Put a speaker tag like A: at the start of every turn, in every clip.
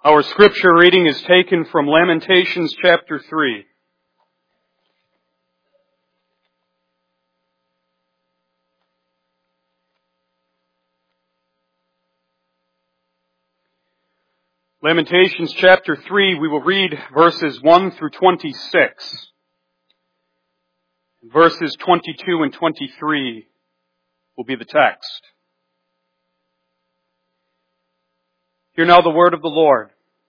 A: Our scripture reading is taken from Lamentations chapter 3. Lamentations chapter 3, we will read verses 1 through 26. Verses 22 and 23 will be the text. Hear now the word of the Lord.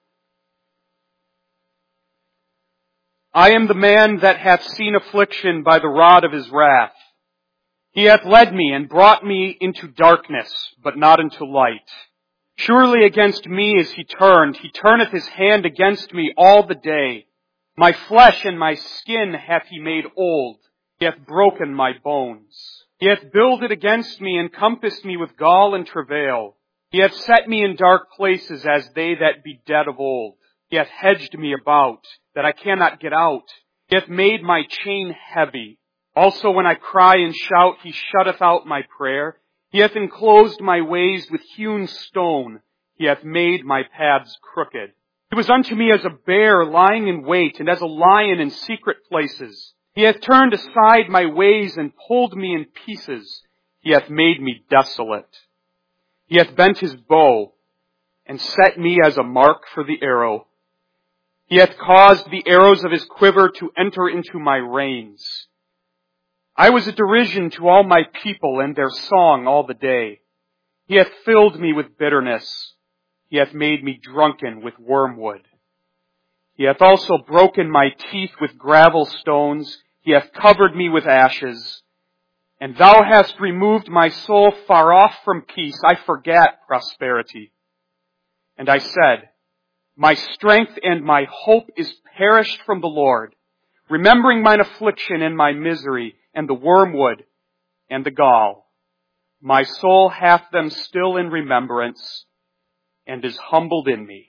A: I am the man that hath seen affliction by the rod of his wrath. He hath led me and brought me into darkness, but not into light. Surely against me is he turned. He turneth his hand against me all the day. My flesh and my skin hath he made old. He hath broken my bones. He hath builded against me and compassed me with gall and travail. He hath set me in dark places as they that be dead of old. He hath hedged me about, that I cannot get out. He hath made my chain heavy. Also when I cry and shout, he shutteth out my prayer. He hath enclosed my ways with hewn stone. He hath made my paths crooked. He was unto me as a bear lying in wait, and as a lion in secret places. He hath turned aside my ways and pulled me in pieces. He hath made me desolate. He hath bent his bow and set me as a mark for the arrow. He hath caused the arrows of his quiver to enter into my reins. I was a derision to all my people and their song all the day. He hath filled me with bitterness. He hath made me drunken with wormwood. He hath also broken my teeth with gravel stones. He hath covered me with ashes. And thou hast removed my soul far off from peace. I forgat prosperity. And I said, my strength and my hope is perished from the Lord, remembering mine affliction and my misery, and the wormwood and the gall. My soul hath them still in remembrance, and is humbled in me.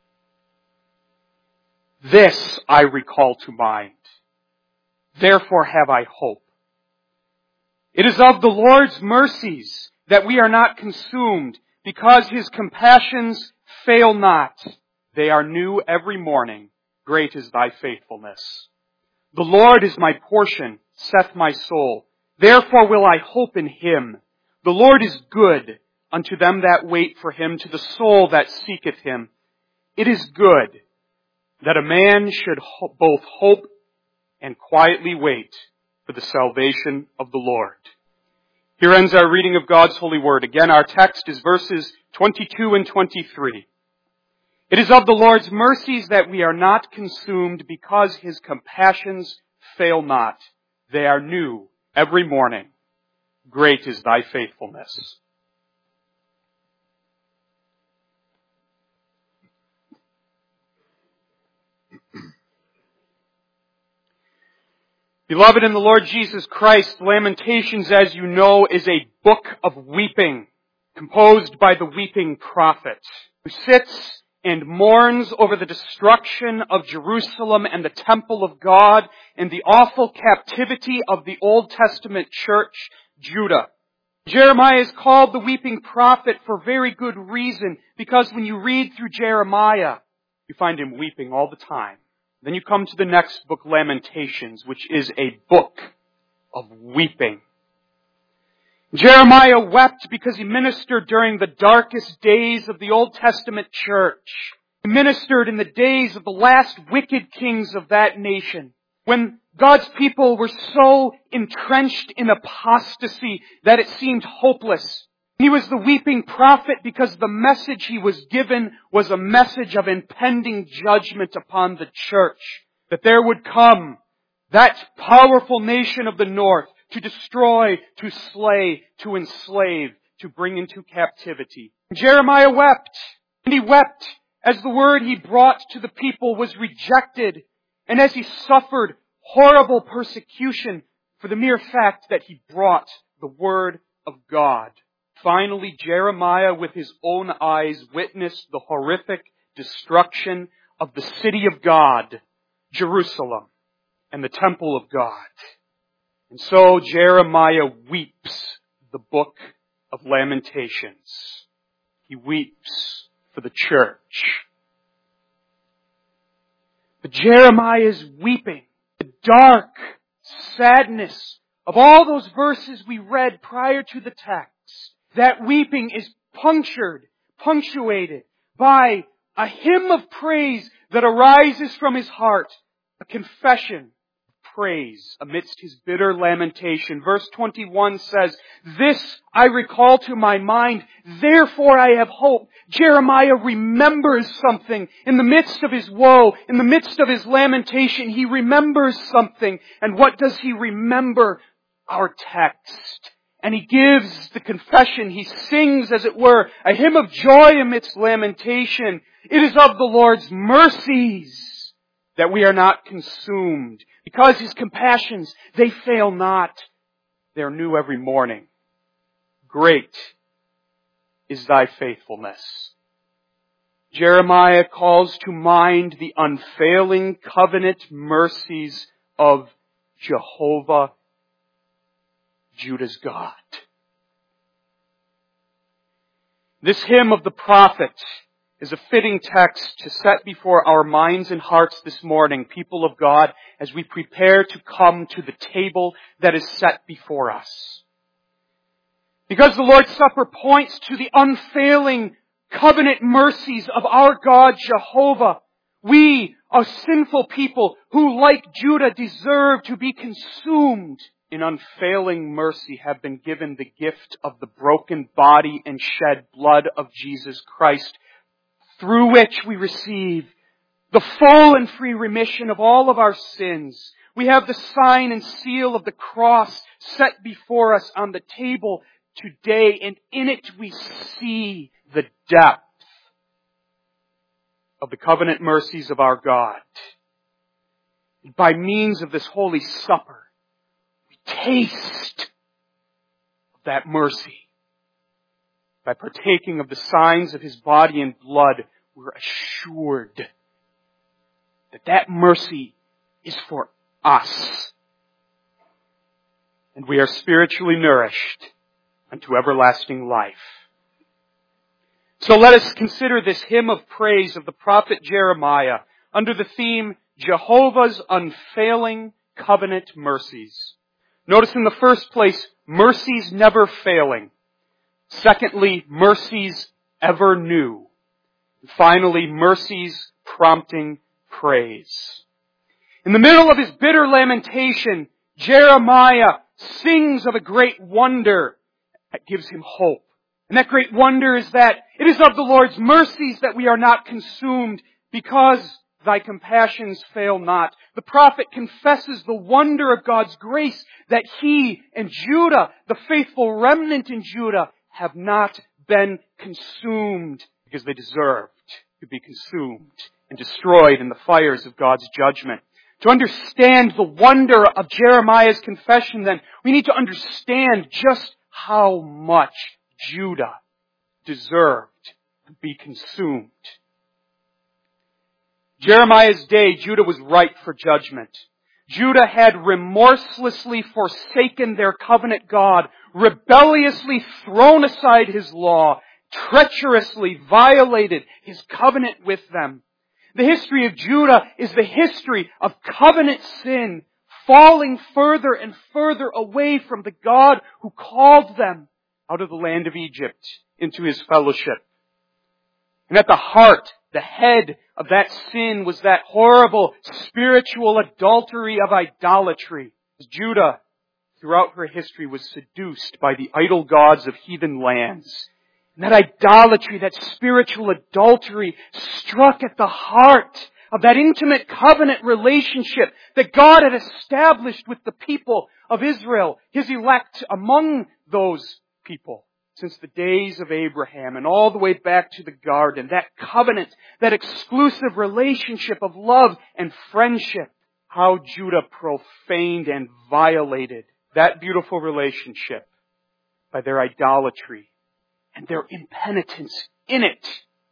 A: This I recall to mind. Therefore have I hope. It is of the Lord's mercies that we are not consumed, because his compassions fail not. They are new every morning. Great is thy faithfulness. The Lord is my portion, saith my soul. Therefore will I hope in him. The Lord is good unto them that wait for him, to the soul that seeketh him. It is good that a man should both hope and quietly wait for the salvation of the Lord. Here ends our reading of God's holy word. Again, our text is verses 22 and 23. It is of the Lord's mercies that we are not consumed, because his compassions fail not. They are new every morning. Great is thy faithfulness. Beloved in the Lord Jesus Christ, Lamentations, as you know, is a book of weeping, composed by the weeping prophet, who sits and mourns over the destruction of Jerusalem and the temple of God and the awful captivity of the Old Testament church, Judah. Jeremiah is called the weeping prophet for very good reason, because when you read through Jeremiah, you find him weeping all the time. Then you come to the next book, Lamentations, which is a book of weeping. Jeremiah wept because he ministered during the darkest days of the Old Testament church. He ministered in the days of the last wicked kings of that nation, when God's people were so entrenched in apostasy that it seemed hopeless. He was the weeping prophet because the message he was given was a message of impending judgment upon the church, that there would come that powerful nation of the north to destroy, to slay, to enslave, to bring into captivity. Jeremiah wept, and he wept as the word he brought to the people was rejected, and as he suffered horrible persecution for the mere fact that he brought the word of God. Finally, Jeremiah, with his own eyes, witnessed the horrific destruction of the city of God, Jerusalem, and the temple of God. And so Jeremiah weeps the book of Lamentations. He weeps for the church. But Jeremiah is weeping. The dark sadness of all those verses we read prior to the text. That weeping is punctuated by a hymn of praise that arises from his heart, a confession of praise amidst his bitter lamentation. Verse 21 says, "This I recall to my mind, therefore I have hope." Jeremiah remembers something in the midst of his woe, in the midst of his lamentation. He remembers something. And what does he remember? Our text. And he gives the confession. He sings, as it were, a hymn of joy amidst lamentation. It is of the Lord's mercies that we are not consumed, because His compassions, they fail not. They are new every morning. Great is thy faithfulness. Jeremiah calls to mind the unfailing covenant mercies of Jehovah, Judah's God. This hymn of the prophet is a fitting text to set before our minds and hearts this morning, people of God, as we prepare to come to the table that is set before us. Because the Lord's Supper points to the unfailing covenant mercies of our God Jehovah, we, a sinful people who, like Judah, deserve to be consumed in unfailing mercy, have been given the gift of the broken body and shed blood of Jesus Christ, through which we receive the full and free remission of all of our sins. We have the sign and seal of the cross set before us on the table today, and in it we see the depth of the covenant mercies of our God. By means of this Holy Supper, we taste that mercy. By partaking of the signs of His body and blood, we're assured that that mercy is for us. And we are spiritually nourished unto everlasting life. So let us consider this hymn of praise of the prophet Jeremiah under the theme, Jehovah's unfailing covenant mercies. Notice in the first place, mercies never failing. Secondly, mercies ever new. And finally, mercies prompting praise. In the middle of his bitter lamentation, Jeremiah sings of a great wonder that gives him hope. And that great wonder is that it is of the Lord's mercies that we are not consumed, because thy compassions fail not. The prophet confesses the wonder of God's grace that he and Judah, the faithful remnant in Judah, have not been consumed because they deserved to be consumed and destroyed in the fires of God's judgment. To understand the wonder of Jeremiah's confession, then, we need to understand just how much Judah deserved to be consumed. Jeremiah's day, Judah was ripe for judgment. Judah had remorselessly forsaken their covenant God, rebelliously thrown aside His law, treacherously violated His covenant with them. The history of Judah is the history of covenant sin, falling further and further away from the God who called them out of the land of Egypt into His fellowship. And at the heart, the head of that sin was that horrible spiritual adultery of idolatry. Judah, throughout her history, was seduced by the idol gods of heathen lands. And that idolatry, that spiritual adultery, struck at the heart of that intimate covenant relationship that God had established with the people of Israel, His elect among those people, since the days of Abraham and all the way back to the garden. That covenant, that exclusive relationship of love and friendship. How Judah profaned and violated that beautiful relationship by their idolatry and their impenitence in it.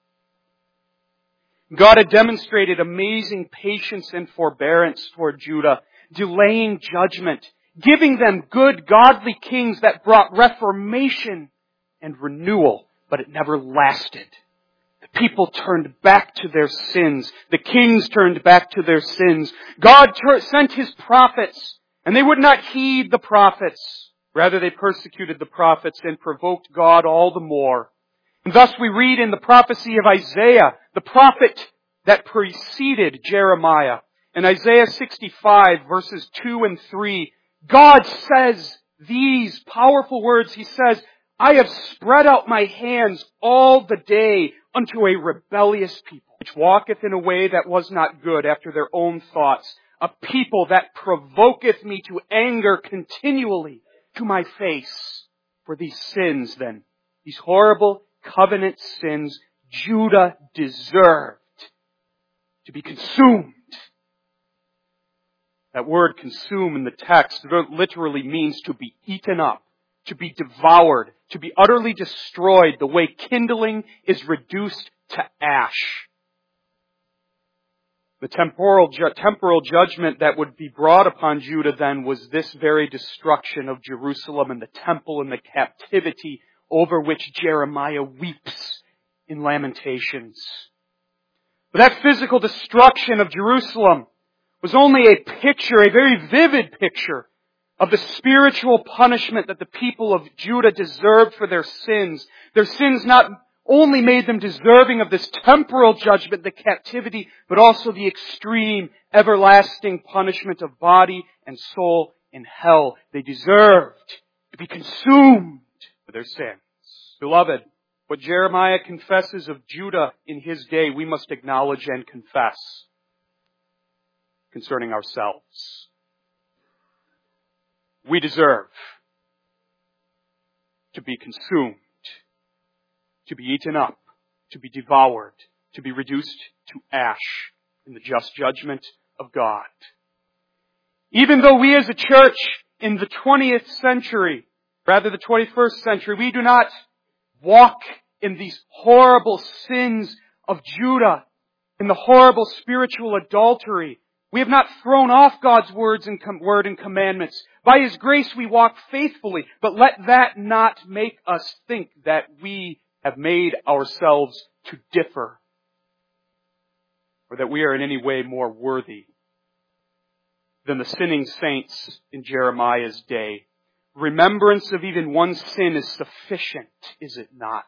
A: God had demonstrated amazing patience and forbearance toward Judah, delaying judgment, giving them good, godly kings that brought reformation and renewal, but it never lasted. The people turned back to their sins. The kings turned back to their sins. God sent His prophets, and they would not heed the prophets. Rather, they persecuted the prophets and provoked God all the more. And thus we read in the prophecy of Isaiah, the prophet that preceded Jeremiah. In Isaiah 65, verses 2 and 3, God says these powerful words. He says, I have spread out my hands all the day unto a rebellious people, which walketh in a way that was not good after their own thoughts, a people that provoketh me to anger continually to my face. For these sins then, these horrible covenant sins, Judah deserved to be consumed. That word consume in the text literally means to be eaten up, to be devoured, to be utterly destroyed, the way kindling is reduced to ash. The temporal judgment that would be brought upon Judah then was this very destruction of Jerusalem and the temple and the captivity over which Jeremiah weeps in Lamentations. But that physical destruction of Jerusalem was only a picture, a very vivid picture, of the spiritual punishment that the people of Judah deserved for their sins. Their sins not only made them deserving of this temporal judgment, the captivity, but also the extreme, everlasting punishment of body and soul in hell. They deserved to be consumed for their sins. Beloved, what Jeremiah confesses of Judah in his day, we must acknowledge and confess concerning ourselves. We deserve to be consumed, to be eaten up, to be devoured, to be reduced to ash in the just judgment of God. Even though we as a church in the 20th century, rather the 21st century, we do not walk in these horrible sins of Judah, in the horrible spiritual adultery. We have not thrown off God's word and commandments. By His grace we walk faithfully, but let that not make us think that we have made ourselves to differ, or that we are in any way more worthy than the sinning saints in Jeremiah's day. Remembrance of even one sin is sufficient, is it not?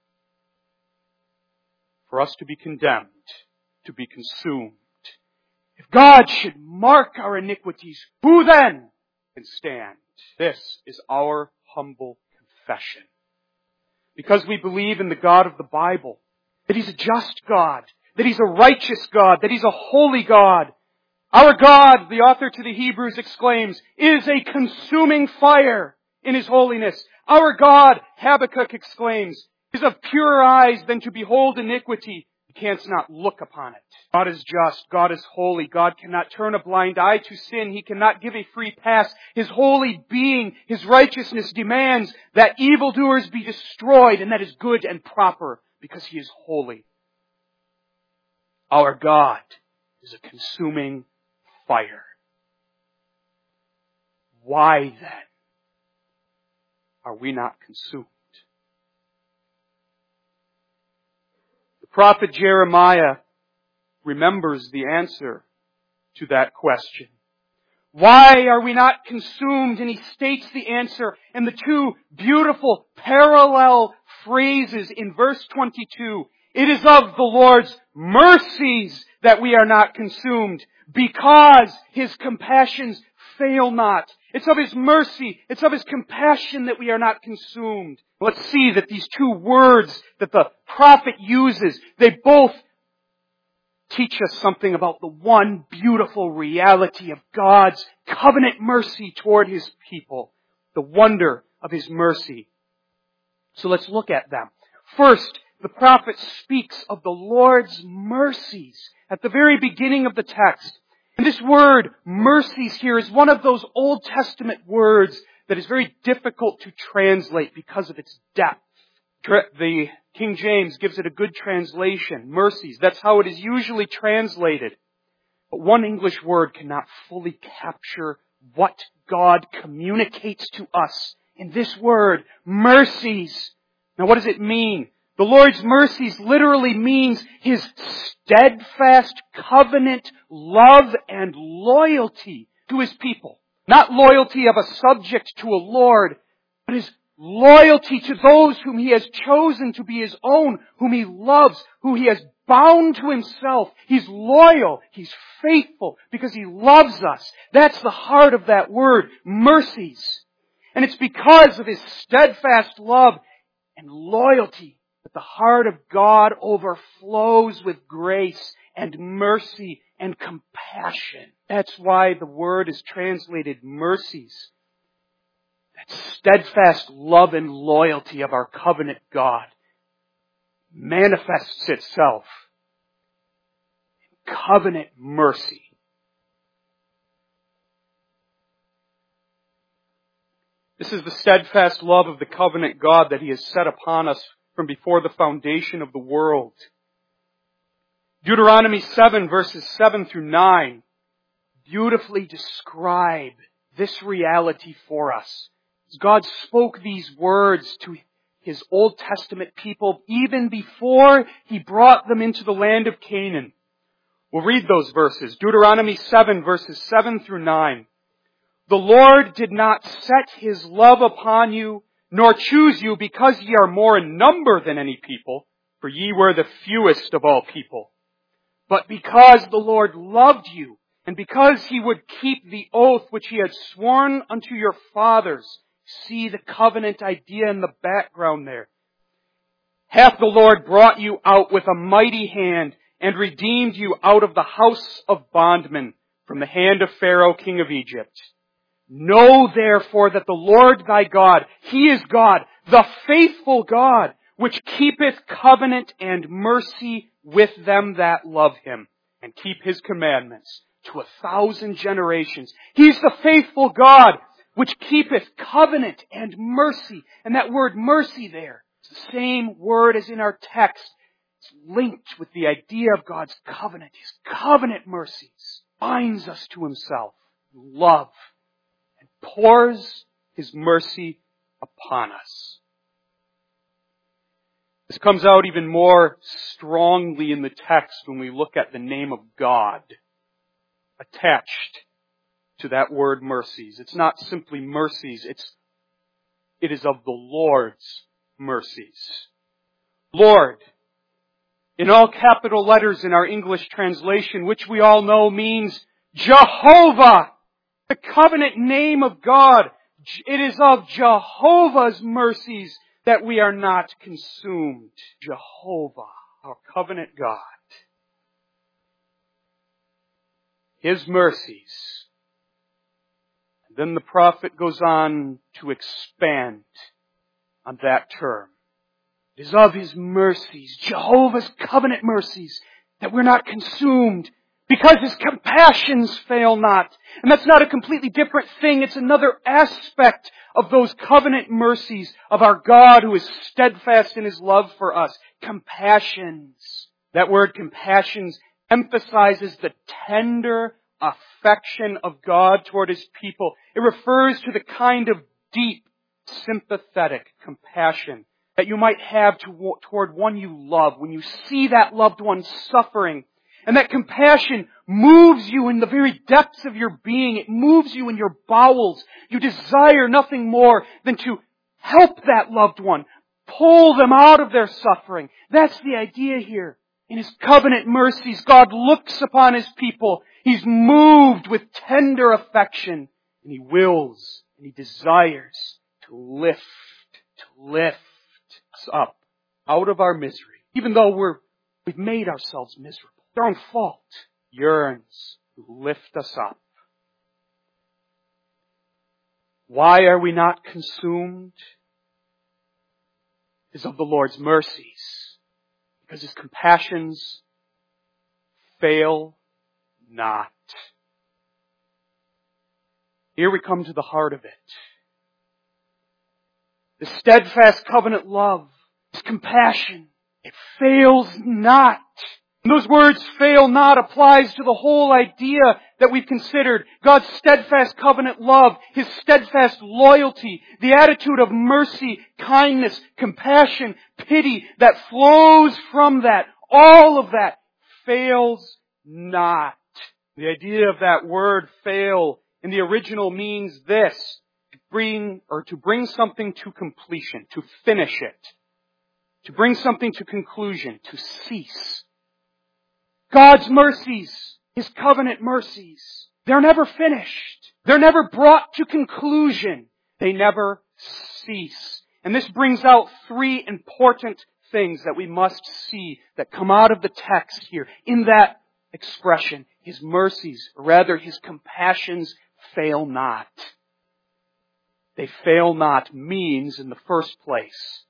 A: For us to be condemned, to be consumed. If God should mark our iniquities, who then can stand? This is our humble confession. Because we believe in the God of the Bible, that He's a just God, that He's a righteous God, that He's a holy God. Our God, the author to the Hebrews exclaims, is a consuming fire in His holiness. Our God, Habakkuk exclaims, is of purer eyes than to behold iniquity. He canst not look upon it. God is just. God is holy. God cannot turn a blind eye to sin. He cannot give a free pass. His holy being, His righteousness demands that evildoers be destroyed, and that is good and proper because He is holy. Our God is a consuming fire. Why then are we not consumed? The prophet Jeremiah remembers the answer to that question. Why are we not consumed? And he states the answer in the two beautiful parallel phrases in verse 22. It is of the Lord's mercies that we are not consumed, because His compassions fail not. It's of His mercy, it's of His compassion that we are not consumed. Let's see that these two words that the prophet uses, they both teach us something about the one beautiful reality of God's covenant mercy toward His people. The wonder of His mercy. So let's look at them. First, the prophet speaks of the Lord's mercies at the very beginning of the text. And this word, mercies, here is one of those Old Testament words that is very difficult to translate because of its depth. The King James gives it a good translation, mercies. That's how it is usually translated. But one English word cannot fully capture what God communicates to us in this word, mercies. Now what does it mean? The Lord's mercies literally means His steadfast covenant love and loyalty to His people. Not loyalty of a subject to a Lord, but His loyalty to those whom He has chosen to be His own, whom He loves, who He has bound to Himself. He's loyal. He's faithful because He loves us. That's the heart of that word, mercies. And it's because of His steadfast love and loyalty that the heart of God overflows with grace and mercy and compassion. That's why the word is translated mercies. That steadfast love and loyalty of our covenant God manifests itself in covenant mercy. This is the steadfast love of the covenant God that He has set upon us from before the foundation of the world. Deuteronomy 7 verses 7 through 9 beautifully describe this reality for us. God spoke these words to His Old Testament people even before He brought them into the land of Canaan. We'll read those verses. Deuteronomy 7 verses 7 through 9. The Lord did not set His love upon you, nor choose you because ye are more in number than any people, for ye were the fewest of all people. But because the Lord loved you, and because He would keep the oath which He had sworn unto your fathers. See the covenant idea in the background there. Hath the Lord brought you out with a mighty hand, and redeemed you out of the house of bondmen, from the hand of Pharaoh king of Egypt. Know therefore that the Lord thy God, He is God, the faithful God, which keepeth covenant and mercy with them that love Him, and keep His commandments to 1,000 generations. He's the faithful God, which keepeth covenant and mercy. And that word mercy there, it's the same word as in our text. It's linked with the idea of God's covenant. His covenant mercies binds us to Himself, love, and pours His mercy upon us. This comes out even more strongly in the text when we look at the name of God attached to that word mercies. It's not simply mercies, it is of the Lord's mercies. Lord, in all capital letters in our English translation, which we all know means Jehovah, the covenant name of God. It is of Jehovah's mercies that we are not consumed. Jehovah, our covenant God. His mercies. And then the prophet goes on to expand on that term. It is of His mercies, Jehovah's covenant mercies, that we're not consumed, because His compassions fail not. And that's not a completely different thing. It's another aspect of those covenant mercies of our God who is steadfast in His love for us. Compassions. That word compassions emphasizes the tender affection of God toward His people. It refers to the kind of deep, sympathetic compassion that you might have toward one you love when you see that loved one suffering. And that compassion moves you in the very depths of your being. It moves you in your bowels. You desire nothing more than to help that loved one, pull them out of their suffering. That's the idea here. In His covenant mercies, God looks upon His people. He's moved with tender affection, and He wills and He desires to lift us up out of our misery. Even though we've made ourselves miserable. Our own fault, yearns to lift us up. Why are we not consumed? It is of the Lord's mercies, because His compassions fail not. Here we come to the heart of it. The steadfast covenant love, His compassion, it fails not. And those words, fail not, applies to the whole idea that we've considered. God's steadfast covenant love, His steadfast loyalty, the attitude of mercy, kindness, compassion, pity that flows from that, all of that fails not. The idea of that word fail in the original means this, to bring something to completion, to finish it, to bring something to conclusion, to cease. God's mercies, His covenant mercies, they're never finished. They're never brought to conclusion. They never cease. And this brings out three important things that we must see that come out of the text here in that expression. His mercies, or rather His compassions, fail not. They fail not means, in the first place,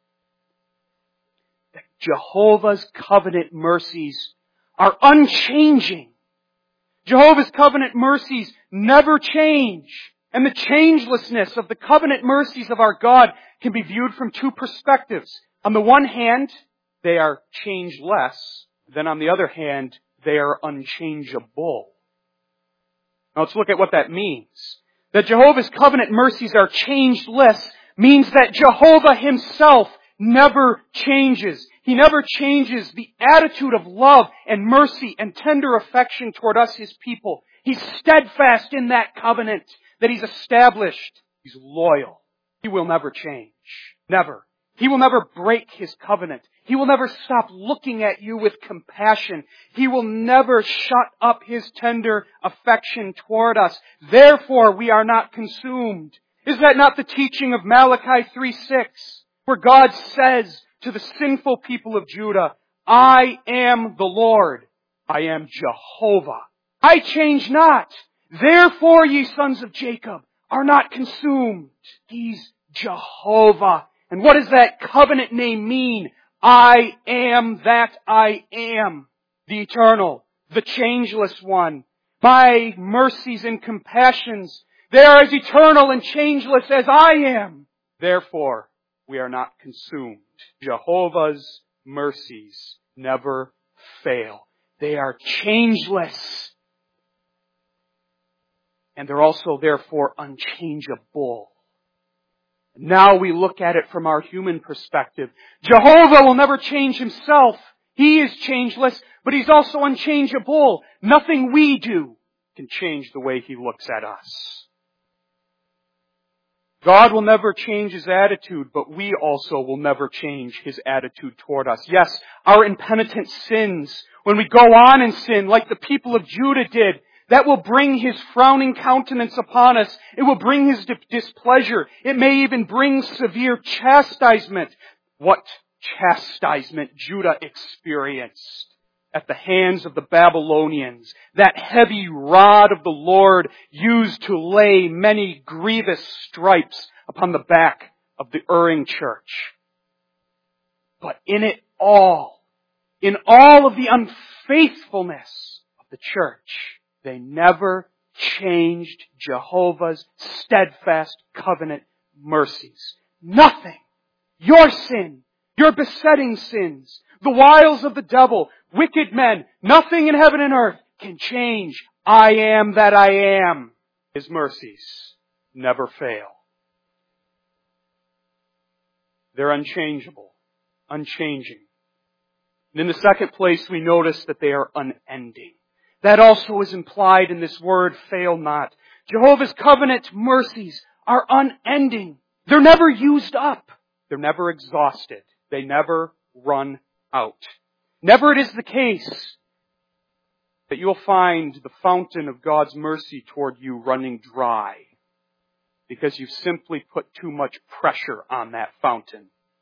A: that Jehovah's covenant mercies are unchanging. Jehovah's covenant mercies never change. And the changelessness of the covenant mercies of our God can be viewed from two perspectives. On the one hand, they are changeless. Then on the other hand, they are unchangeable. Now let's look at what that means. That Jehovah's covenant mercies are changeless means that Jehovah Himself never changes. He never changes the attitude of love and mercy and tender affection toward us, His people. He's steadfast in that covenant that He's established. He's loyal. He will never change. Never. He will never break His covenant. He will never stop looking at you with compassion. He will never shut up His tender affection toward us. Therefore, we are not consumed. Is that not the teaching of Malachi 3:6, where God says to the sinful people of Judah, I am the Lord. I am Jehovah. I change not. Therefore, ye sons of Jacob are not consumed. He's Jehovah. And what does that covenant name mean? I am that I am. The eternal, the changeless one. My mercies and compassions, they are as eternal and changeless as I am. Therefore, we are not consumed. Jehovah's mercies never fail. They are changeless. And they're also, therefore, unchangeable. Now we look at it from our human perspective. Jehovah will never change Himself. He is changeless, but He's also unchangeable. Nothing we do can change the way He looks at us. God will never change His attitude, but we also will never change His attitude toward us. Yes, our impenitent sins, when we go on and sin like the people of Judah did, that will bring His frowning countenance upon us. It will bring His displeasure. It may even bring severe chastisement. What chastisement Judah experienced at the hands of the Babylonians. That heavy rod of the Lord used to lay many grievous stripes upon the back of the erring church. But in it all, in all of the unfaithfulness of the church, they never changed Jehovah's steadfast covenant mercies. Nothing. Your sin, your besetting sins, the wiles of the devil, wicked men, nothing in heaven and earth can change. I am that I am. His mercies never fail. They're unchangeable, unchanging. And in the second place, we notice that they are unending. That also is implied in this word, fail not. Jehovah's covenant mercies are unending. They're never used up. They're never exhausted. They never run out. Never it is the case that you'll find the fountain of God's mercy toward you running dry because you've simply put too much pressure on that fountain.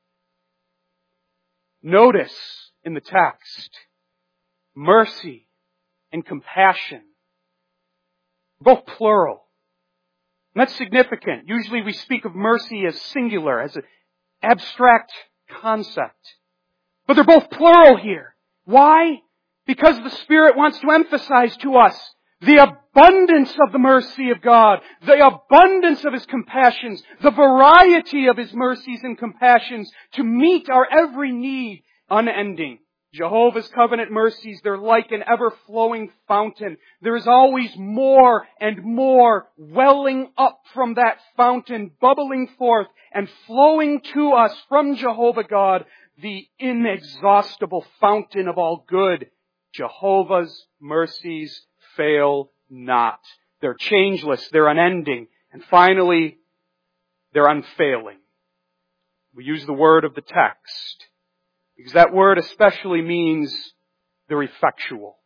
A: Notice in the text, mercy and compassion, both plural. And that's significant. Usually we speak of mercy as singular, as an abstract concept. But they're both plural here. Why? Because the Spirit wants to emphasize to us the abundance of the mercy of God, the abundance of His compassions, the variety of His mercies and compassions to meet our every need, unending. Jehovah's covenant mercies, they're like an ever-flowing fountain. There is always more and more welling up from that fountain, bubbling forth and flowing to us from Jehovah God, the inexhaustible fountain of all good. Jehovah's mercies fail not. They're changeless, they're unending, and finally, they're unfailing. We use the word of the text, because that word especially means they're effectual.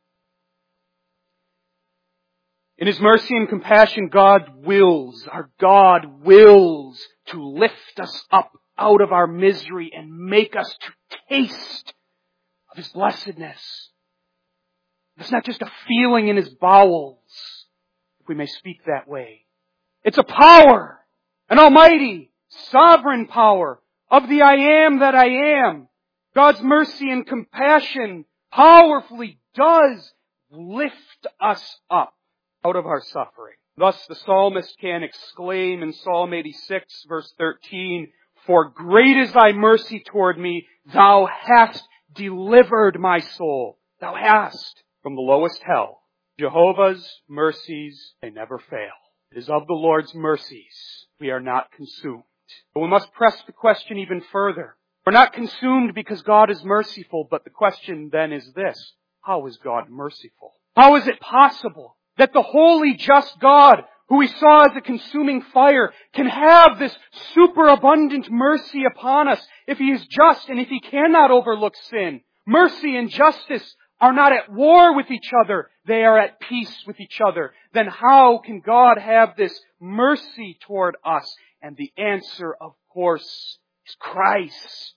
A: In His mercy and compassion, our God wills to lift us up out of our misery and make us to taste of His blessedness. It's not just a feeling in His bowels, if we may speak that way. It's a power, an almighty, sovereign power of the I am that I am. God's mercy and compassion powerfully does lift us up out of our suffering. Thus the psalmist can exclaim in Psalm 86, verse 13, "For great is thy mercy toward me, thou hast delivered my soul." Thou hast from the lowest hell. Jehovah's mercies, they never fail. It is of the Lord's mercies we are not consumed. But we must press the question even further. We're not consumed because God is merciful, but the question then is this: how is God merciful? How is it possible that the holy, just God, who we saw as a consuming fire, can have this superabundant mercy upon us if He is just and if He cannot overlook sin? Mercy and justice are not at war with each other. They are at peace with each other. Then how can God have this mercy toward us? And the answer, of course, is Christ.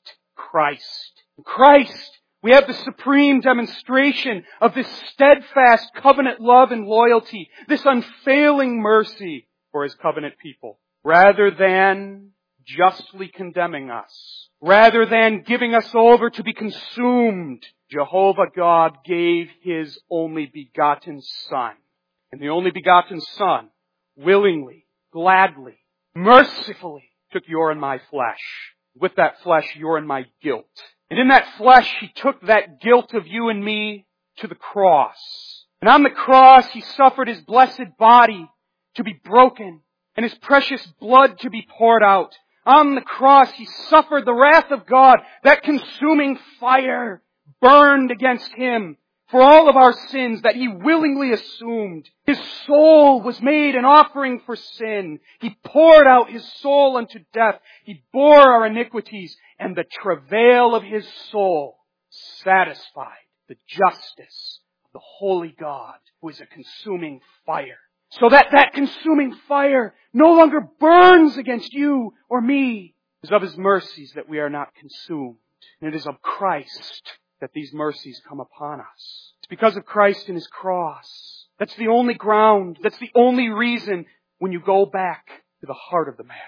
A: Christ. We have the supreme demonstration of this steadfast covenant love and loyalty, this unfailing mercy for His covenant people. Rather than justly condemning us, rather than giving us over to be consumed, Jehovah God gave His only begotten Son. And the only begotten Son willingly, gladly, mercifully took your and my flesh. With that flesh, your and my guilt. And in that flesh, He took that guilt of you and me to the cross. And on the cross, He suffered His blessed body to be broken and His precious blood to be poured out. On the cross, He suffered the wrath of God. That consuming fire burned against Him for all of our sins that He willingly assumed. His soul was made an offering for sin. He poured out His soul unto death. He bore our iniquities, and the travail of His soul satisfied the justice of the holy God, who is a consuming fire. So that consuming fire no longer burns against you or me. It is of His mercies that we are not consumed. And it is of Christ that these mercies come upon us. It's because of Christ and His cross. That's the only ground. That's the only reason when you go back to the heart of the matter.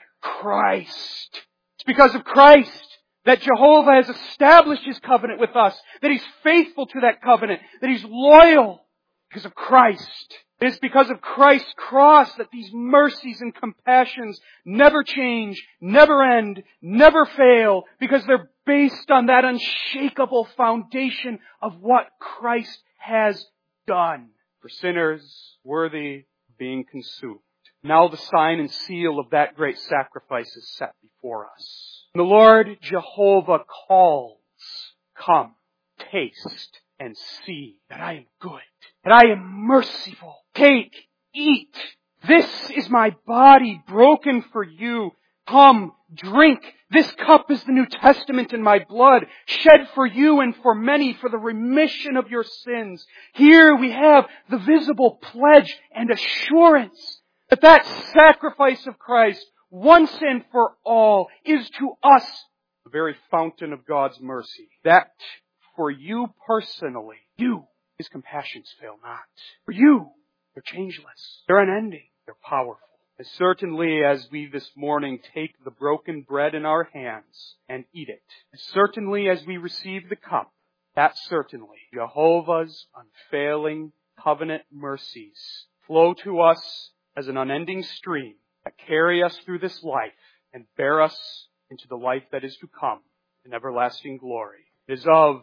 A: Christ. It's because of Christ that Jehovah has established His covenant with us, that He's faithful to that covenant, that He's loyal because of Christ. It is because of Christ's cross that these mercies and compassions never change, never end, never fail, because they're based on that unshakable foundation of what Christ has done for sinners worthy of being consumed. Now the sign and seal of that great sacrifice is set before us. The Lord Jehovah calls, "Come, taste and see that I am good, that I am merciful. Take, eat. This is my body broken for you. Come, drink. This cup is the New Testament in my blood, shed for you and for many for the remission of your sins." Here we have the visible pledge and assurance that that sacrifice of Christ, once and for all, is to us the very fountain of God's mercy. That for you personally, His compassions fail not. For you, they're changeless. They're unending. They're powerful. As certainly as we this morning take the broken bread in our hands and eat it, as certainly as we receive the cup, that certainly Jehovah's unfailing covenant mercies flow to us as an unending stream that carry us through this life and bear us into the life that is to come in everlasting glory. It is of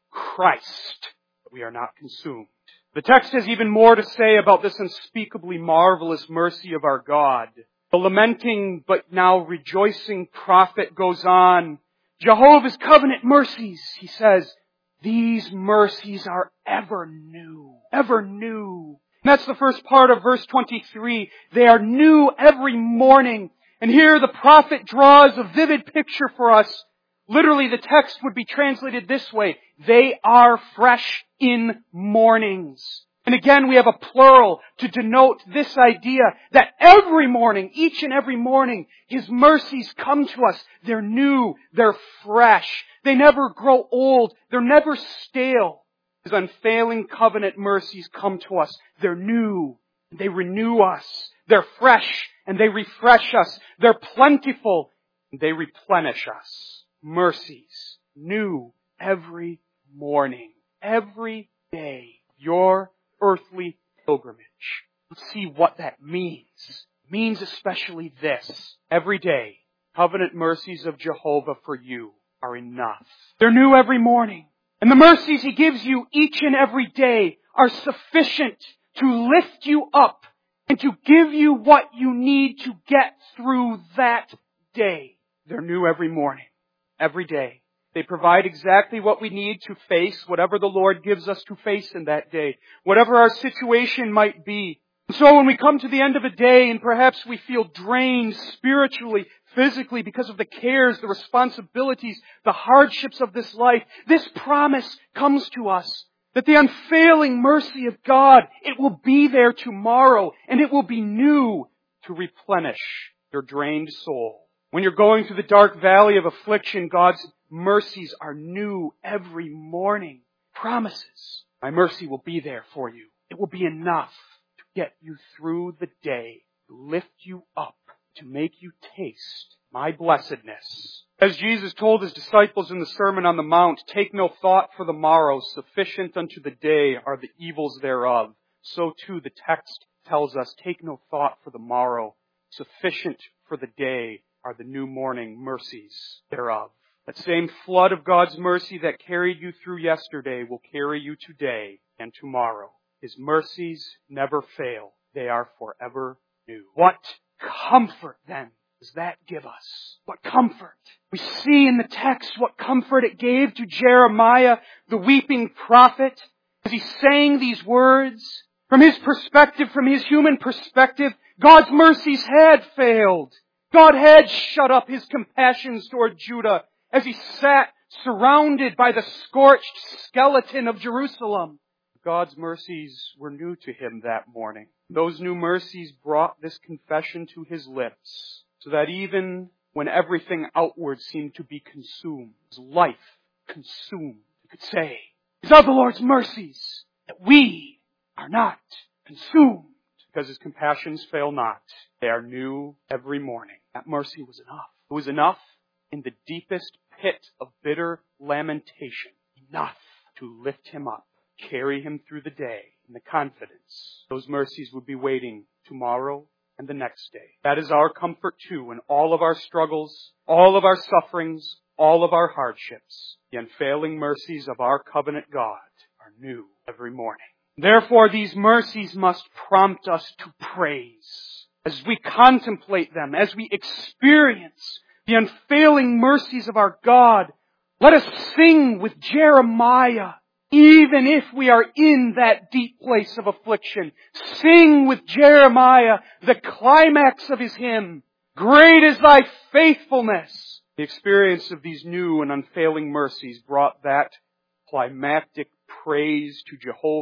A: Christ, that we are not consumed. The text has even more to say about this unspeakably marvelous mercy of our God. The lamenting but now rejoicing prophet goes on. Jehovah's covenant mercies, he says, these mercies are ever new. Ever new. And that's the first part of verse 23. They are new every morning. And here the prophet draws a vivid picture for us. Literally, the text would be translated this way. They are fresh in mornings. And again, we have a plural to denote this idea that every morning, each and every morning, His mercies come to us. They're new. They're fresh. They never grow old. They're never stale. His unfailing covenant mercies come to us. They're new. They renew us. They're fresh and they refresh us. They're plentiful and they replenish us. Mercies, new every morning, every day, your earthly pilgrimage. Let's see what that means. It means especially this. Every day, covenant mercies of Jehovah for you are enough. They're new every morning. And the mercies He gives you each and every day are sufficient to lift you up and to give you what you need to get through that day. They're new every morning, every day. They provide exactly what we need to face whatever the Lord gives us to face in that day, whatever our situation might be. So when we come to the end of a day and perhaps we feel drained spiritually, physically because of the cares, the responsibilities, the hardships of this life, this promise comes to us that the unfailing mercy of God, it will be there tomorrow and it will be new to replenish your drained soul. When you're going through the dark valley of affliction, God's mercies are new every morning. Promises. My mercy will be there for you. It will be enough to get you through the day, to lift you up, to make you taste my blessedness. As Jesus told His disciples in the Sermon on the Mount, take no thought for the morrow, sufficient unto the day are the evils thereof. So too the text tells us, take no thought for the morrow, sufficient for the day are the new morning mercies thereof. That same flood of God's mercy that carried you through yesterday will carry you today and tomorrow. His mercies never fail. They are forever new. What comfort then does that give us? What comfort? We see in the text what comfort it gave to Jeremiah, the weeping prophet, as he sang these words. From his perspective, from his human perspective, God's mercies had failed. God had shut up His compassions toward Judah as He sat surrounded by the scorched skeleton of Jerusalem. God's mercies were new to him that morning. Those new mercies brought this confession to his lips, so that even when everything outward seemed to be consumed, his life consumed, he could say, "It's of the Lord's mercies that we are not consumed." Because His compassions fail not. They are new every morning. That mercy was enough. It was enough in the deepest pit of bitter lamentation. Enough to lift him up, carry him through the day in the confidence those mercies would be waiting tomorrow and the next day. That is our comfort too in all of our struggles, all of our sufferings, all of our hardships. The unfailing mercies of our covenant God are new every morning. Therefore, these mercies must prompt us to praise. As we contemplate them, as we experience the unfailing mercies of our God, let us sing with Jeremiah, even if we are in that deep place of affliction. Sing with Jeremiah the climax of his hymn, "Great is thy faithfulness." The experience of these new and unfailing mercies brought that climactic praise to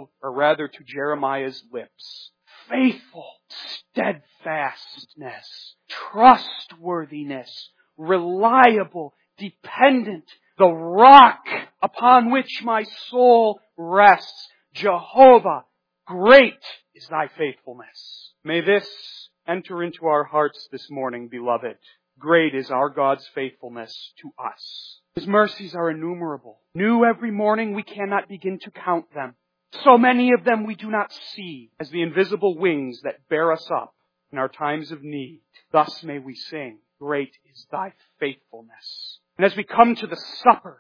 A: to Jeremiah's lips. Faithful, steadfastness, trustworthiness, reliable, dependent, the rock upon which my soul rests. Jehovah, great is thy faithfulness. May this enter into our hearts this morning, beloved. Great is our God's faithfulness to us. His mercies are innumerable. New every morning, we cannot begin to count them. So many of them we do not see as the invisible wings that bear us up in our times of need. Thus may we sing, "Great is thy faithfulness." And as we come to the supper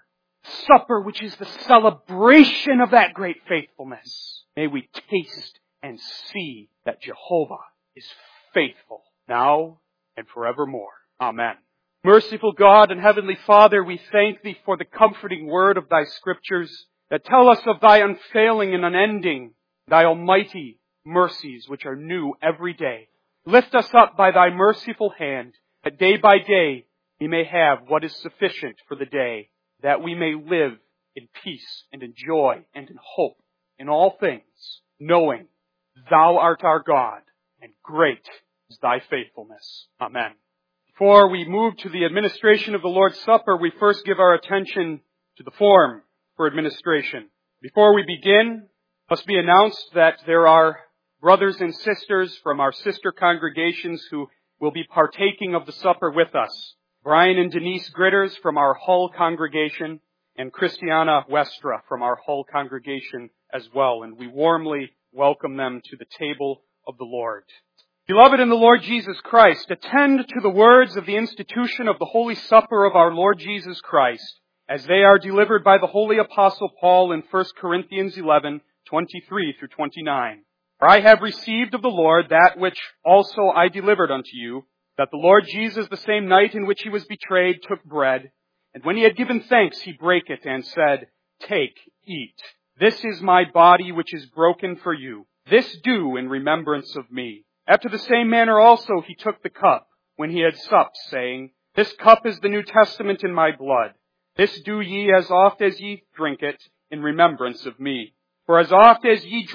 A: supper, which is the celebration of that great faithfulness. May we taste and see that Jehovah is faithful now and forevermore. Amen. Merciful God and Heavenly Father, we thank Thee for the comforting word of Thy Scriptures that tell us of Thy unfailing and unending, Thy almighty mercies which are new every day. Lift us up by Thy merciful hand, that day by day we may have what is sufficient for the day, that we may live in peace and in joy and in hope in all things, knowing Thou art our God, and great is Thy faithfulness. Amen. Before we move to the administration of the Lord's Supper, we first give our attention to the form for administration. Before we begin, it must be announced that there are brothers and sisters from our sister congregations who will be partaking of the supper with us. Brian and Denise Gritters from our Hull congregation, and Christiana Westra from our Hull congregation as well. And we warmly welcome them to the table of the Lord. Beloved in the Lord Jesus Christ, attend to the words of the institution of the Holy Supper of our Lord Jesus Christ, as they are delivered by the Holy Apostle Paul in 1 Corinthians 11, 23 through 29. For I have received of the Lord that which also I delivered unto you, that the Lord Jesus, the same night in which He was betrayed, took bread, and when He had given thanks, He brake it, and said, Take, eat. This is my body which is broken for you. This do in remembrance of me. After the same manner also He took the cup, when He had supped, saying, This cup is the New Testament in my blood. This do ye as oft as ye drink it, in remembrance of me. For as often as ye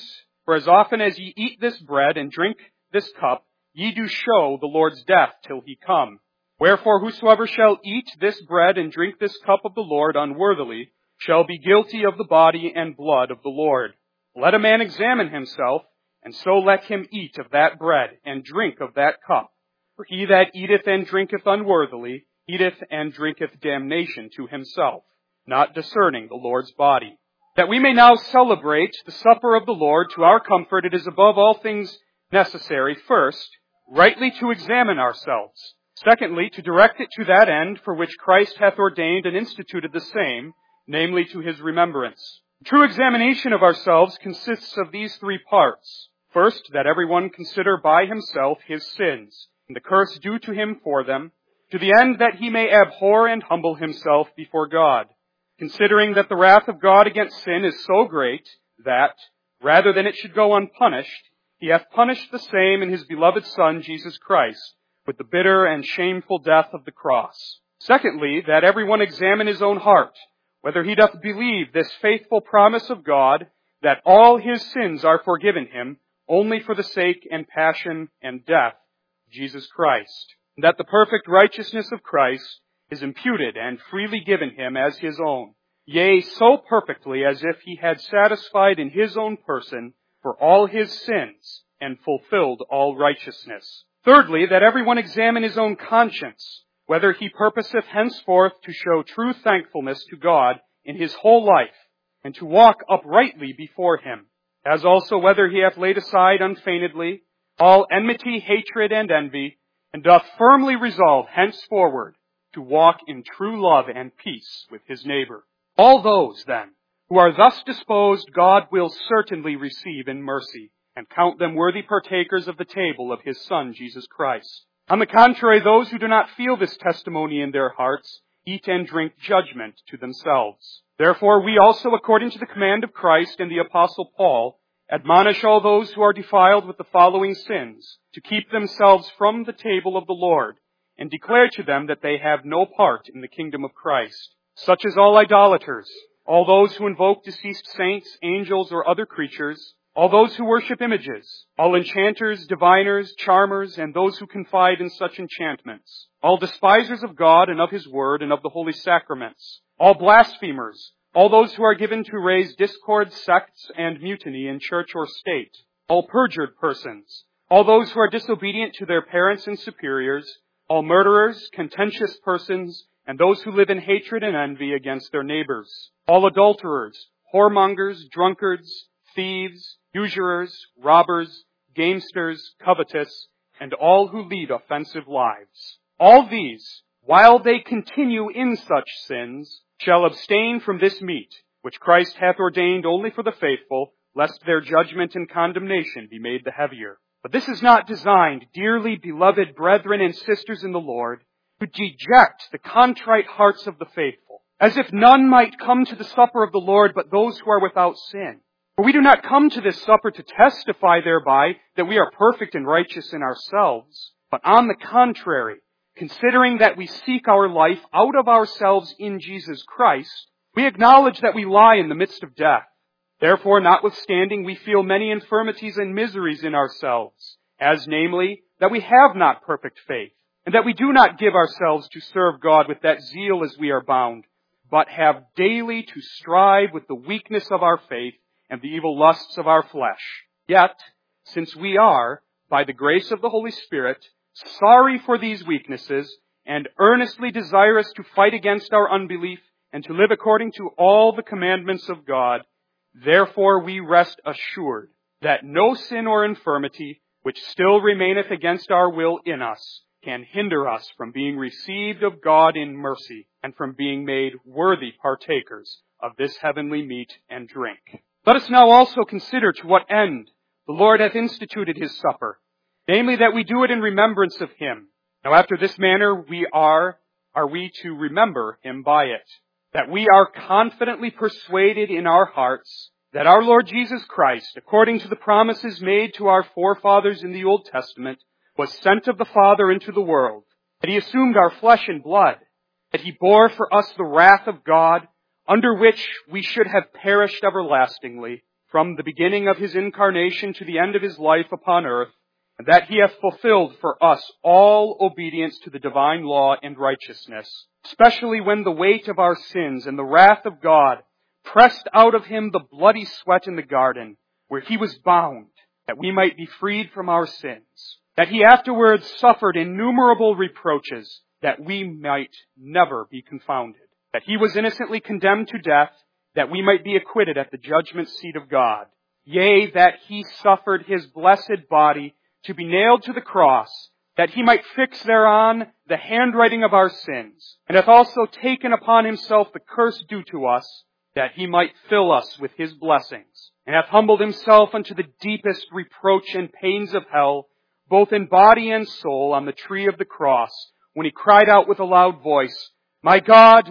A: eat this bread and drink this cup, ye do show the Lord's death till He come. Wherefore whosoever shall eat this bread and drink this cup of the Lord unworthily shall be guilty of the body and blood of the Lord. Let a man examine himself, and so let him eat of that bread and drink of that cup. For he that eateth and drinketh unworthily eateth and drinketh damnation to himself, not discerning the Lord's body. That we may now celebrate the supper of the Lord to our comfort, it is above all things necessary, first, rightly to examine ourselves. Secondly, to direct it to that end for which Christ hath ordained and instituted the same, namely to His remembrance. True examination of ourselves consists of these three parts. First, that everyone consider by himself his sins, and the curse due to him for them, to the end that he may abhor and humble himself before God, considering that the wrath of God against sin is so great that, rather than it should go unpunished, He hath punished the same in His beloved Son, Jesus Christ, with the bitter and shameful death of the cross. Secondly, that everyone examine his own heart, whether he doth believe this faithful promise of God, that all his sins are forgiven him, only for the sake and passion and death of Jesus Christ, and that the perfect righteousness of Christ is imputed and freely given him as his own, yea, so perfectly as if He had satisfied in His own person for all his sins and fulfilled all righteousness. Thirdly, that everyone examine his own conscience, whether he purposeth henceforth to show true thankfulness to God in his whole life, and to walk uprightly before Him, as also whether he hath laid aside unfeignedly all enmity, hatred, and envy, and doth firmly resolve henceforward to walk in true love and peace with his neighbor. All those, then, who are thus disposed, God will certainly receive in mercy, and count them worthy partakers of the table of His Son, Jesus Christ. On the contrary, those who do not feel this testimony in their hearts eat and drink judgment to themselves. Therefore, we also, according to the command of Christ and the Apostle Paul, admonish all those who are defiled with the following sins, to keep themselves from the table of the Lord, and declare to them that they have no part in the kingdom of Christ. Such as all idolaters, all those who invoke deceased saints, angels, or other creatures, all those who worship images, all enchanters, diviners, charmers, and those who confide in such enchantments, all despisers of God and of His word and of the holy sacraments, all blasphemers, all those who are given to raise discord, sects, and mutiny in church or state, all perjured persons, all those who are disobedient to their parents and superiors, all murderers, contentious persons, and those who live in hatred and envy against their neighbors, all adulterers, whoremongers, drunkards, thieves, usurers, robbers, gamesters, covetous, and all who lead offensive lives. All these, while they continue in such sins, shall abstain from this meat, which Christ hath ordained only for the faithful, lest their judgment and condemnation be made the heavier. But this is not designed, dearly beloved brethren and sisters in the Lord, to deject the contrite hearts of the faithful, as if none might come to the supper of the Lord but those who are without sin. For we do not come to this supper to testify thereby that we are perfect and righteous in ourselves, but on the contrary, considering that we seek our life out of ourselves in Jesus Christ, we acknowledge that we lie in the midst of death. Therefore, notwithstanding, we feel many infirmities and miseries in ourselves, as namely, that we have not perfect faith, and that we do not give ourselves to serve God with that zeal as we are bound, but have daily to strive with the weakness of our faith and the evil lusts of our flesh. Yet, since we are, by the grace of the Holy Spirit, sorry for these weaknesses, and earnestly desirous to fight against our unbelief, and to live according to all the commandments of God, therefore we rest assured that no sin or infirmity, which still remaineth against our will in us, can hinder us from being received of God in mercy, and from being made worthy partakers of this heavenly meat and drink. Let us now also consider to what end the Lord hath instituted his supper, namely that we do it in remembrance of him. Now after this manner are we to remember him by it, that we are confidently persuaded in our hearts that our Lord Jesus Christ, according to the promises made to our forefathers in the Old Testament, was sent of the Father into the world, that he assumed our flesh and blood, that he bore for us the wrath of God, under which we should have perished everlastingly, from the beginning of his incarnation to the end of his life upon earth, and that he hath fulfilled for us all obedience to the divine law and righteousness, especially when the weight of our sins and the wrath of God pressed out of him the bloody sweat in the garden, where he was bound, that we might be freed from our sins, that he afterwards suffered innumerable reproaches, that we might never be confounded, that he was innocently condemned to death, that we might be acquitted at the judgment seat of God, yea, that he suffered his blessed body to be nailed to the cross, that he might fix thereon the handwriting of our sins, and hath also taken upon himself the curse due to us, that he might fill us with his blessings, and hath humbled himself unto the deepest reproach and pains of hell, both in body and soul, on the tree of the cross, when he cried out with a loud voice, my God,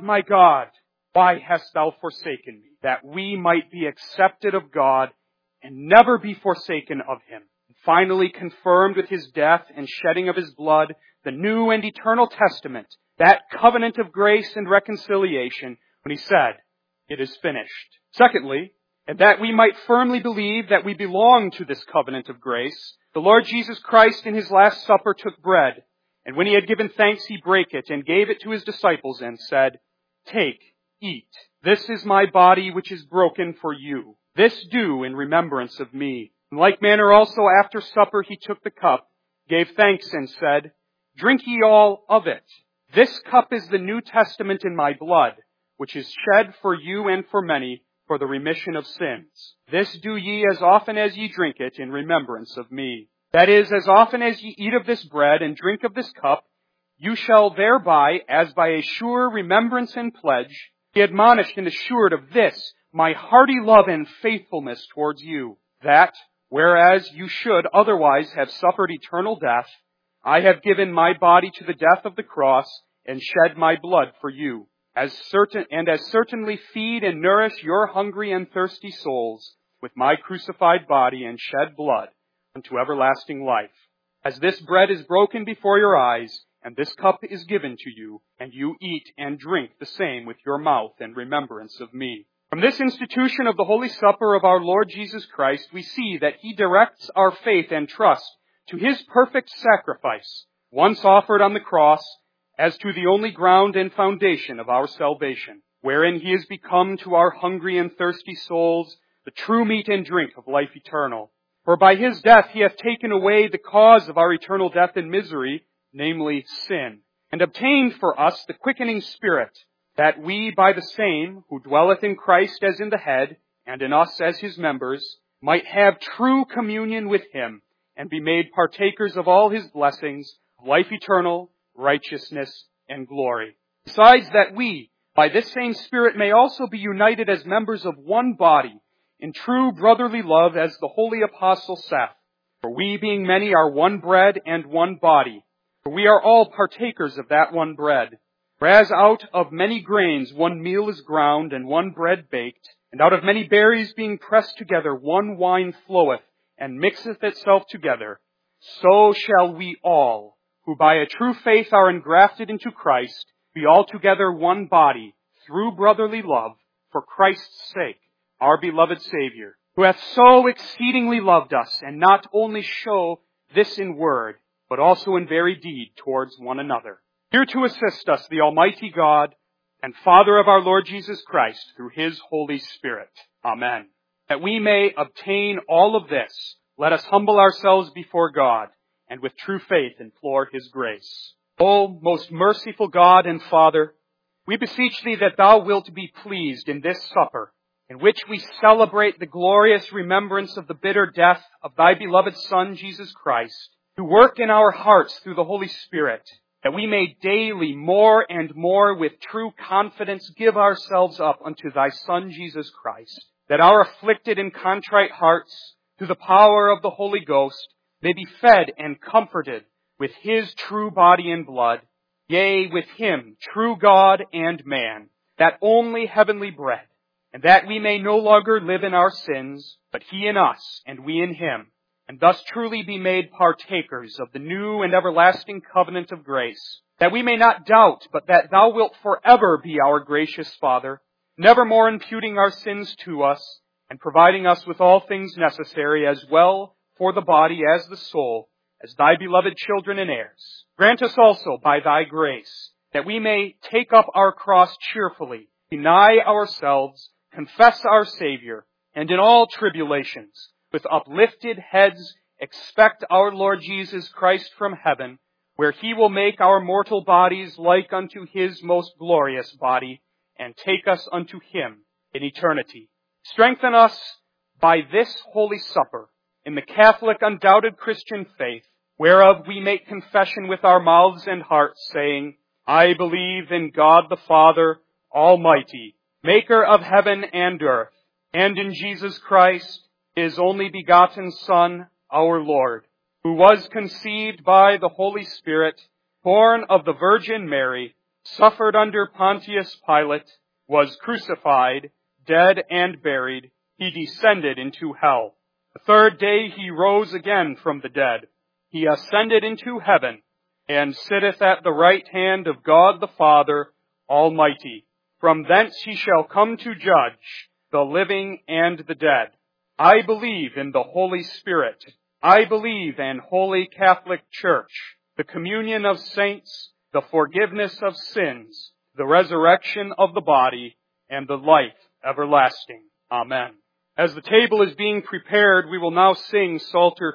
A: why hast thou forsaken me? That we might be accepted of God, and never be forsaken of him. Finally confirmed with his death and shedding of his blood the new and eternal testament, that covenant of grace and reconciliation, when he said, it is finished. Secondly, and that we might firmly believe that we belong to this covenant of grace, the Lord Jesus Christ in his last supper took bread, and when he had given thanks he brake it, and gave it to his disciples, and said, take, eat, this is my body which is broken for you. This do in remembrance of me. In like manner also after supper he took the cup, gave thanks, and said, drink ye all of it. This cup is the New Testament in my blood, which is shed for you and for many for the remission of sins. This do ye as often as ye drink it in remembrance of me. That is, as often as ye eat of this bread and drink of this cup, you shall thereby, as by a sure remembrance and pledge, be admonished and assured of this, my hearty love and faithfulness towards you, that, whereas you should otherwise have suffered eternal death, I have given my body to the death of the cross, and shed my blood for you, as certainly feed and nourish your hungry and thirsty souls with my crucified body and shed blood unto everlasting life. As this bread is broken before your eyes, and this cup is given to you, and you eat and drink the same with your mouth in remembrance of me. From this institution of the Holy Supper of our Lord Jesus Christ, we see that he directs our faith and trust to his perfect sacrifice, once offered on the cross, as to the only ground and foundation of our salvation, wherein he is become to our hungry and thirsty souls the true meat and drink of life eternal. For by his death he hath taken away the cause of our eternal death and misery, namely sin, and obtained for us the quickening Spirit, that we by the same, who dwelleth in Christ as in the head, and in us as his members, might have true communion with him, and be made partakers of all his blessings, life eternal, righteousness, and glory. Besides that we, by this same Spirit may also be united as members of one body, in true brotherly love, as the holy apostle saith, for we being many are one bread and one body, for we are all partakers of that one bread. For as out of many grains one meal is ground, and one bread baked, and out of many berries being pressed together one wine floweth, and mixeth itself together, so shall we all, who by a true faith are engrafted into Christ, be altogether one body, through brotherly love, for Christ's sake, our beloved Savior, who hath so exceedingly loved us, and not only show this in word, but also in very deed towards one another. Here to assist us, the Almighty God and Father of our Lord Jesus Christ, through His Holy Spirit. Amen. That we may obtain all of this, let us humble ourselves before God, and with true faith implore His grace. O most merciful God and Father, we beseech Thee that Thou wilt be pleased in this supper, in which we celebrate the glorious remembrance of the bitter death of Thy beloved Son, Jesus Christ, to work in our hearts through the Holy Spirit, that we may daily more and more with true confidence give ourselves up unto Thy Son, Jesus Christ, that our afflicted and contrite hearts, through the power of the Holy Ghost, may be fed and comforted with His true body and blood, yea, with Him, true God and man, that only heavenly bread, and that we may no longer live in our sins, but He in us, and we in Him, and thus truly be made partakers of the new and everlasting covenant of grace, that we may not doubt, but that Thou wilt forever be our gracious Father, nevermore imputing our sins to us, and providing us with all things necessary as well for the body as the soul, as Thy beloved children and heirs. Grant us also by Thy grace, that we may take up our cross cheerfully, deny ourselves, confess our Savior, and in all tribulations, with uplifted heads, expect our Lord Jesus Christ from heaven, where He will make our mortal bodies like unto His most glorious body, and take us unto Him in eternity. Strengthen us by this holy supper in the Catholic undoubted Christian faith, whereof we make confession with our mouths and hearts, saying, I believe in God the Father Almighty, maker of heaven and earth, and in Jesus Christ, His only begotten Son, our Lord, who was conceived by the Holy Spirit, born of the Virgin Mary, suffered under Pontius Pilate, was crucified, dead and buried. He descended into hell. The third day He rose again from the dead. He ascended into heaven, and sitteth at the right hand of God the Father Almighty. From thence He shall come to judge the living and the dead. I believe in the Holy Spirit. I believe in Holy Catholic Church, the communion of saints, the forgiveness of sins, the resurrection of the body, and the life everlasting. Amen. As the table is being prepared, we will now sing Psalter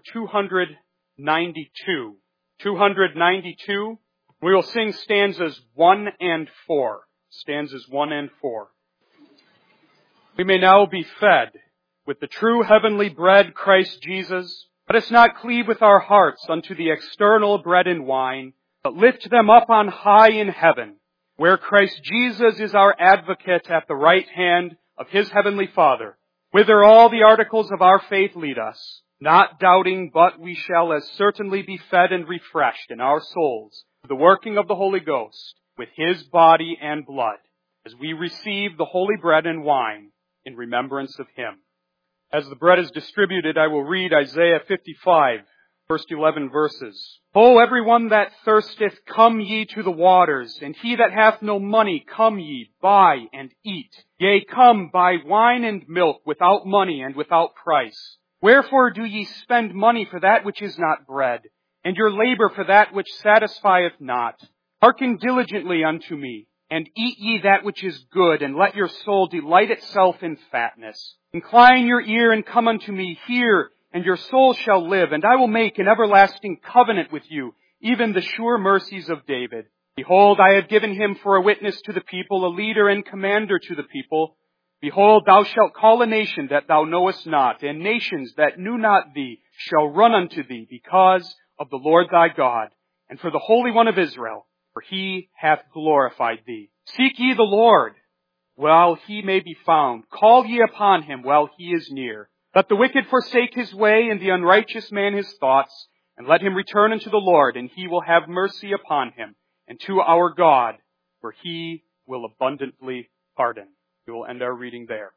A: 292. 292, we will sing stanzas 1 and 4. Stanzas 1 and 4. We may now be fed with the true heavenly bread, Christ Jesus. Let us not cleave with our hearts unto the external bread and wine, but lift them up on high in heaven, where Christ Jesus is our advocate at the right hand of His heavenly Father, whither all the articles of our faith lead us, not doubting, but we shall as certainly be fed and refreshed in our souls through the working of the Holy Ghost with His body and blood, as we receive the holy bread and wine in remembrance of Him. As the bread is distributed, I will read Isaiah 55, first 11 verses. O everyone that thirsteth, come ye to the waters, and he that hath no money, come ye, buy and eat. Yea, come, buy wine and milk without money and without price. Wherefore do ye spend money for that which is not bread, and your labor for that which satisfieth not? Hearken diligently unto me, and eat ye that which is good, and let your soul delight itself in fatness. Incline your ear and come unto me, hear, and your soul shall live, and I will make an everlasting covenant with you, even the sure mercies of David. Behold, I have given him for a witness to the people, a leader and commander to the people. Behold, thou shalt call a nation that thou knowest not, and nations that knew not thee shall run unto thee, because of the Lord thy God, and for the Holy One of Israel, for He hath glorified thee. Seek ye the Lord while he may be found. Call ye upon him while he is near. Let the wicked forsake his way, and the unrighteous man his thoughts, and let him return unto the Lord, and he will have mercy upon him, and to our God, for he will abundantly pardon. We will end our reading there.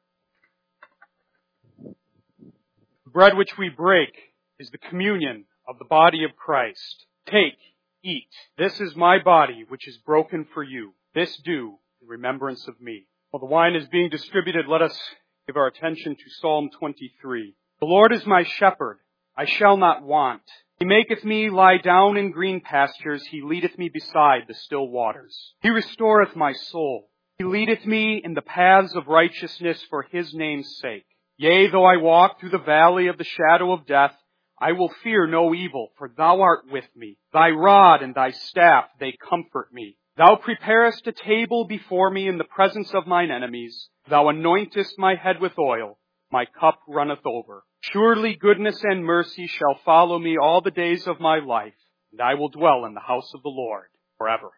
A: The bread which we break is the communion of the body of Christ. Take, eat. This is my body, which is broken for you. This do in remembrance of me. While the wine is being distributed, let us give our attention to Psalm 23. The Lord is my shepherd, I shall not want. He maketh me lie down in green pastures. He leadeth me beside the still waters. He restoreth my soul. He leadeth me in the paths of righteousness for his name's sake. Yea, though I walk through the valley of the shadow of death, I will fear no evil, for thou art with me. Thy rod and thy staff, they comfort me. Thou preparest a table before me in the presence of mine enemies. Thou anointest my head with oil. My cup runneth over. Surely goodness and mercy shall follow me all the days of my life, and I will dwell in the house of the Lord forever.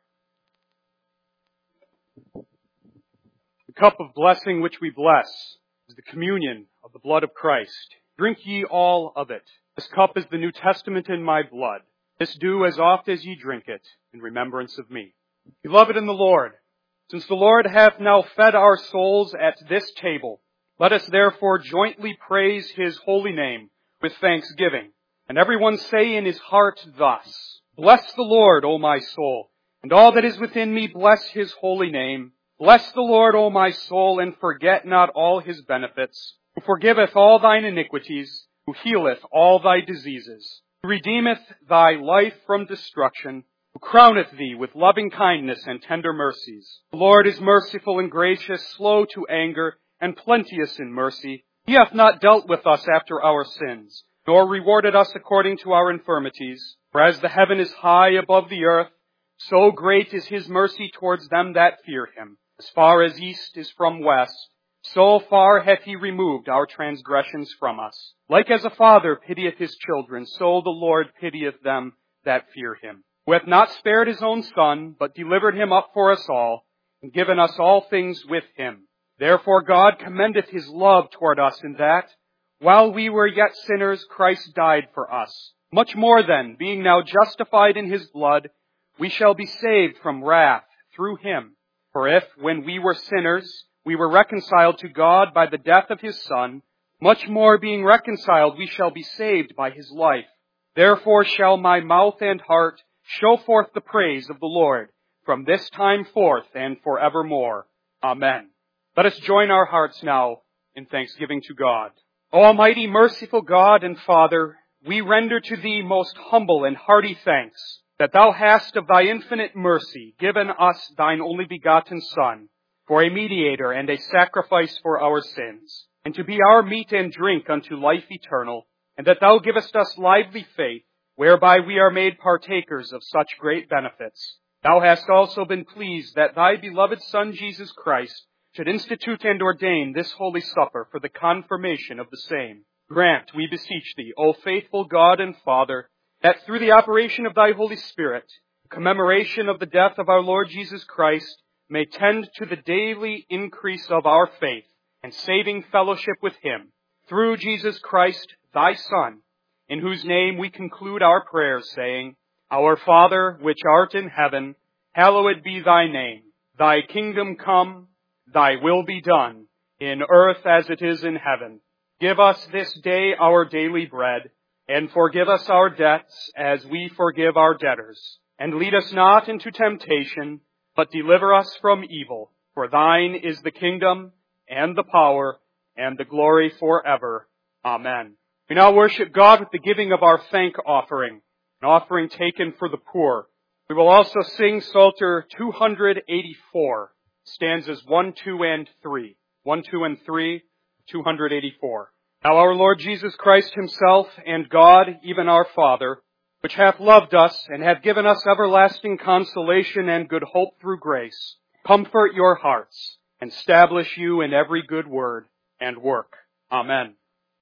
A: The cup of blessing which we bless is the communion of the blood of Christ. Drink ye all of it. This cup is the New Testament in my blood. This do as oft as ye drink it in remembrance of me. Beloved in the Lord, since the Lord hath now fed our souls at this table, let us therefore jointly praise his holy name with thanksgiving. And everyone say in his heart thus, Bless the Lord, O my soul, and all that is within me bless his holy name. Bless the Lord, O my soul, and forget not all his benefits, who forgiveth all thine iniquities, who healeth all thy diseases, who redeemeth thy life from destruction, who crowneth thee with loving kindness and tender mercies. The Lord is merciful and gracious, slow to anger, and plenteous in mercy. He hath not dealt with us after our sins, nor rewarded us according to our infirmities. For as the heaven is high above the earth, so great is his mercy towards them that fear him. As far as east is from west, so far hath he removed our transgressions from us. Like as a father pitieth his children, so the Lord pitieth them that fear him. Who hath not spared his own Son, but delivered him up for us all, and given us all things with him. Therefore God commendeth his love toward us in that, while we were yet sinners, Christ died for us. Much more then, being now justified in his blood, we shall be saved from wrath through him. For if, when we were sinners, we were reconciled to God by the death of his Son, much more being reconciled we shall be saved by his life. Therefore shall my mouth and heart show forth the praise of the Lord, from this time forth and forevermore. Amen. Let us join our hearts now in thanksgiving to God. Almighty, merciful God and Father, we render to thee most humble and hearty thanks, that thou hast of thy infinite mercy given us thine only begotten Son, for a mediator and a sacrifice for our sins, and to be our meat and drink unto life eternal, and that thou givest us lively faith, whereby we are made partakers of such great benefits. Thou hast also been pleased that thy beloved Son Jesus Christ should institute and ordain this holy supper for the confirmation of the same. Grant, we beseech thee, O faithful God and Father, that through the operation of thy Holy Spirit, the commemoration of the death of our Lord Jesus Christ may tend to the daily increase of our faith and saving fellowship with him, through Jesus Christ, thy Son, in whose name we conclude our prayers, saying, Our Father, which art in heaven, hallowed be thy name. Thy kingdom come, thy will be done, in earth as it is in heaven. Give us this day our daily bread, and forgive us our debts as we forgive our debtors. And lead us not into temptation, but deliver us from evil. For thine is the kingdom, and the power, and the glory forever. Amen. We now worship God with the giving of our thank offering, an offering taken for the poor. We will also sing Psalter 284, stanzas 1, 2, and 3. 1, 2, and 3, 284. Now our Lord Jesus Christ himself and God, even our Father, which hath loved us and hath given us everlasting consolation and good hope through grace, comfort your hearts and establish you in every good word and work. Amen.